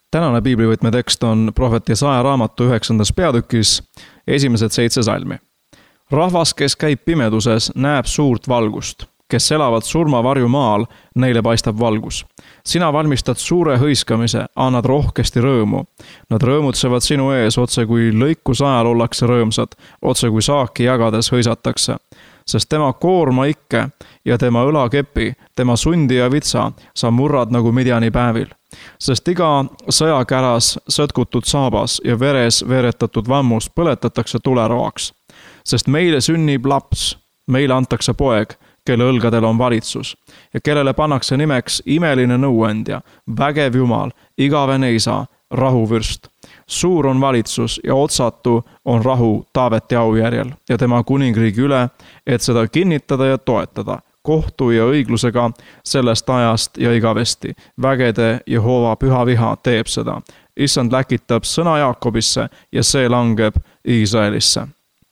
Tänane piiblivõtme tekst on prohvet Jesaja raamatu 9. peatükis, esimesed 7 salmi. Rahvas, kes käib pimeduses, näeb suurt valgust. Kes elavad surmavarju maal, neile paistab valgus. Sina valmistad suure hõiskamise, annad rohkesti rõõmu. Nad rõõmutsevad sinu ees, otse kui lõikus ajal ollakse rõõmsad, otse kui saaki jagades hõisatakse. Sest tema koorma ikke ja tema õlakepi, tema sundi ja vitsa sa murrad nagu Midjani päevil. Sest iga sõjakäras sõtkutud saabas ja veres veeretatud vammus põletatakse tuleroaks. Sest meile sünnib laps, meile antakse poeg, kelle õlgadel on valitsus ja kellele pannakse nimeks imeline nõuandja, vägev jumal, igavene isa, rahuvürst. Suur on valitsus ja otsatu on rahu Taaveti aujärjel ja tema kuningriigi üle, et seda kinnitada ja toetada, kohtu ja õiglusega sellest ajast ja igavesti. Vägede Jehova püha viha teeb seda. Issand läkitab sõna Jaakobisse ja see langeb Iisraelisse.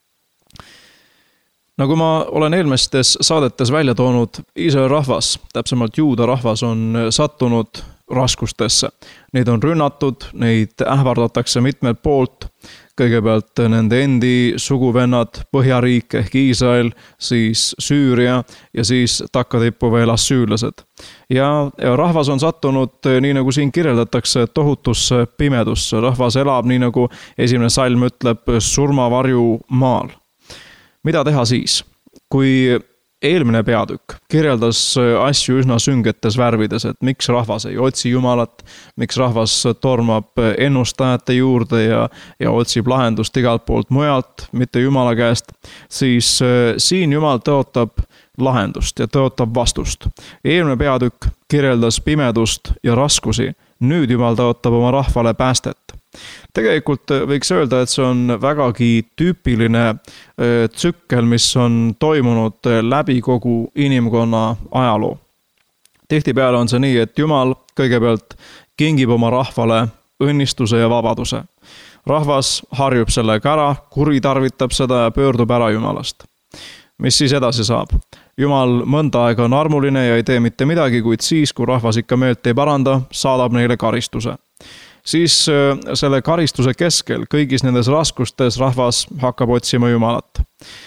Nagu ma olen eelmistes saadetes välja toonud, Iisraeli rahvas, täpsemalt juuda rahvas on sattunud raskustesse. Neid on rünnatud, neid ähvardatakse mitmelt poolt. Kõigepealt nende endi suguvennad, Põhjariik ehk Iisrael, siis Süüria ja siis takkatippu veel assüürlased. Ja rahvas on sattunud, nii nagu siin kirjeldatakse, tohutusse pimedusse. Rahvas elab, nii nagu esimene salm ütleb, surmavarju maal. Mida teha siis? Kui eelmine peatükk kirjeldas asju üsna süngetes värvides, et miks rahvas ei otsi Jumalat, miks rahvas tormab ennustajate juurde ja otsib lahendust igalt poolt mujalt, mitte Jumala käest, siis siin Jumal tõotab lahendust ja tõotab vastust. Eelmine peatükk kirjeldas pimedust ja raskusi, nüüd Jumal tõotab oma rahvale päästet. Tegelikult võiks öelda, et see on vägagi tüüpiline tsükkel, mis on toimunud läbi kogu inimkonna ajaloo. Tihtipeale on see nii, et Jumal kõigepealt kingib oma rahvale õnnistuse ja vabaduse. Rahvas harjub sellega ära, kuritarvitab seda ja pöördub ära Jumalast. Mis siis edasi saab? Jumal mõnda aega on armuline ja ei tee mitte midagi, kuid siis, kui rahvas ikka meelt ei paranda, saadab neile karistuse. Siis selle karistuse keskel kõigis nendes raskustes rahvas hakkab otsima Jumalat.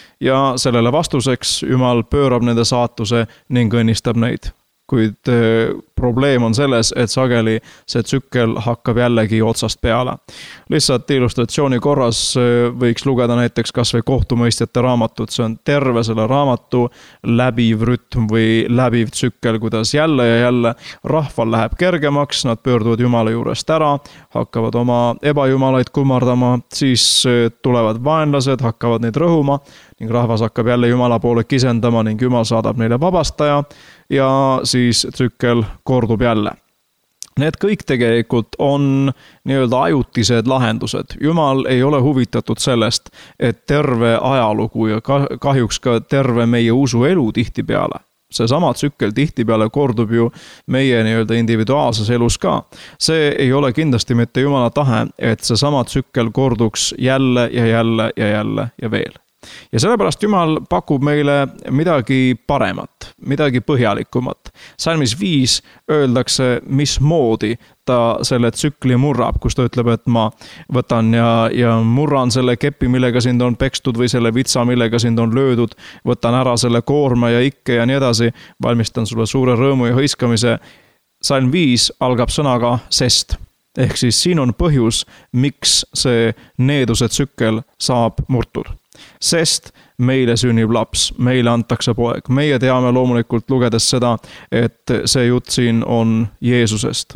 Ja sellele vastuseks Jumal pöörab nende saatuse ning õnnistab neid. Kuid probleem on selles, et sageli see tsükkel hakkab jällegi otsast peale. Lihtsalt illustratsiooni korras võiks lugeda näiteks kas või kohtumõistjate raamatut. See on terve selle raamatu läbiv rütm või läbiv tsükkel, kuidas jälle ja jälle rahval läheb kergemaks, nad pöörduvad Jumala juurest ära, hakkavad oma ebajumalaid kummardama, siis tulevad vaenlased, hakkavad neid rõhuma ning rahvas hakkab jälle Jumala poole kisendama ning Jumal saadab neile vabastaja ja siis tsükkel kordub jälle. Need kõik tegelikult on nii-öelda ajutised lahendused. Jumal ei ole huvitatud sellest, et terve ajalugu ja kahjuks ka terve meie usuelu tihtipeale. Seesama tsükkel tihtipeale kordub ju meie nii-öelda individuaalses elus ka. See ei ole kindlasti mitte Jumala tahe, et seesama tsükkel korduks jälle ja jälle ja jälle ja veel. Ja sellepärast Jumal pakub meile midagi paremat, midagi põhjalikumat. Salmis 5 öeldakse, mismoodi ta selle tsükli murrab, kus ta ütleb, et ma võtan ja murran selle kepi, millega sind on pekstud või selle vitsa, millega sind on löödud, võtan ära selle koorma ja ikke ja nii edasi, valmistan sulle suure rõõmu ja hõiskamise. Salm 5 algab sõnaga sest. Ehk siis siin on põhjus, miks see needuse tsükkel saab murtud. Sest meile sünnib laps, meile antakse poeg. Meie teame loomulikult lugedes seda, et see jutt siin on Jeesusest.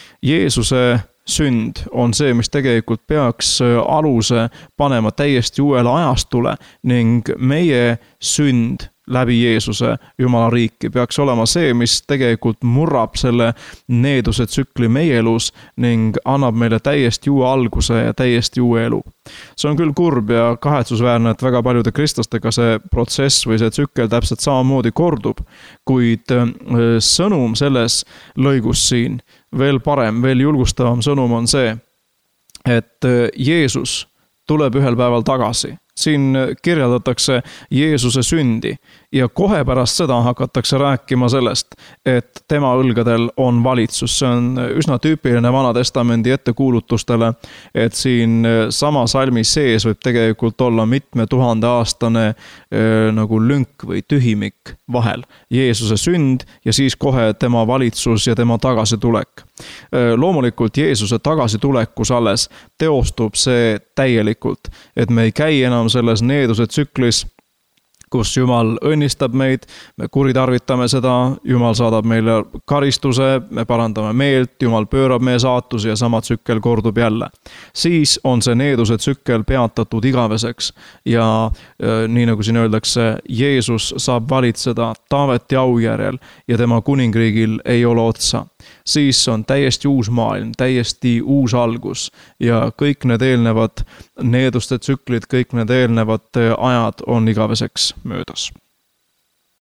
Jeesuse sünd on see, mis tegelikult peaks aluse panema täiesti uuele ajastule ning meie sünd läbi Jeesuse Jumala riiki peaks olema see, mis tegelikult murrab selle needuse tsükli meie elus ning annab meile täiesti uue alguse ja täiesti uue elu. See on küll kurb ja kahetsusväärne, et väga paljude kristlastega see protsess või see tsükkel täpselt samamoodi kordub, kuid sõnum selles lõigus siin, veel parem, veel julgustavam sõnum on see, et Jeesus tuleb ühel päeval tagasi siin kirjeldatakse Jeesuse sündi ja kohe pärast seda hakatakse rääkima sellest, et tema õlgadel on valitsus. See on üsna tüüpiline Vana Testamendi ettekuulutustele, et siin sama salmi sees võib tegelikult olla mitme 1000-aastane nagu lünk või tühimik vahel. Jeesuse sünd ja siis kohe tema valitsus ja tema tagasitulek. Loomulikult Jeesuse tagasitulekus alles teostub see täielikult, et me ei käi enam selles needuse tsüklis, kus Jumal õnnistab meid, me kuritarvitame seda, Jumal saadab meile karistuse, me parandame meelt, Jumal pöörab meie saatuse ja sama tsükkel kordub jälle. Siis on see needuse tsükkel peatatud igaveseks ja nii nagu siin öeldakse, Jeesus saab valitseda Taaveti aujärjel ja tema kuningriigil ei ole otsa. Siis on täiesti uus maailm, täiesti uus algus ja kõik need eelnevad needuste tsüklid, kõik need eelnevad ajad on igaveseks möödas.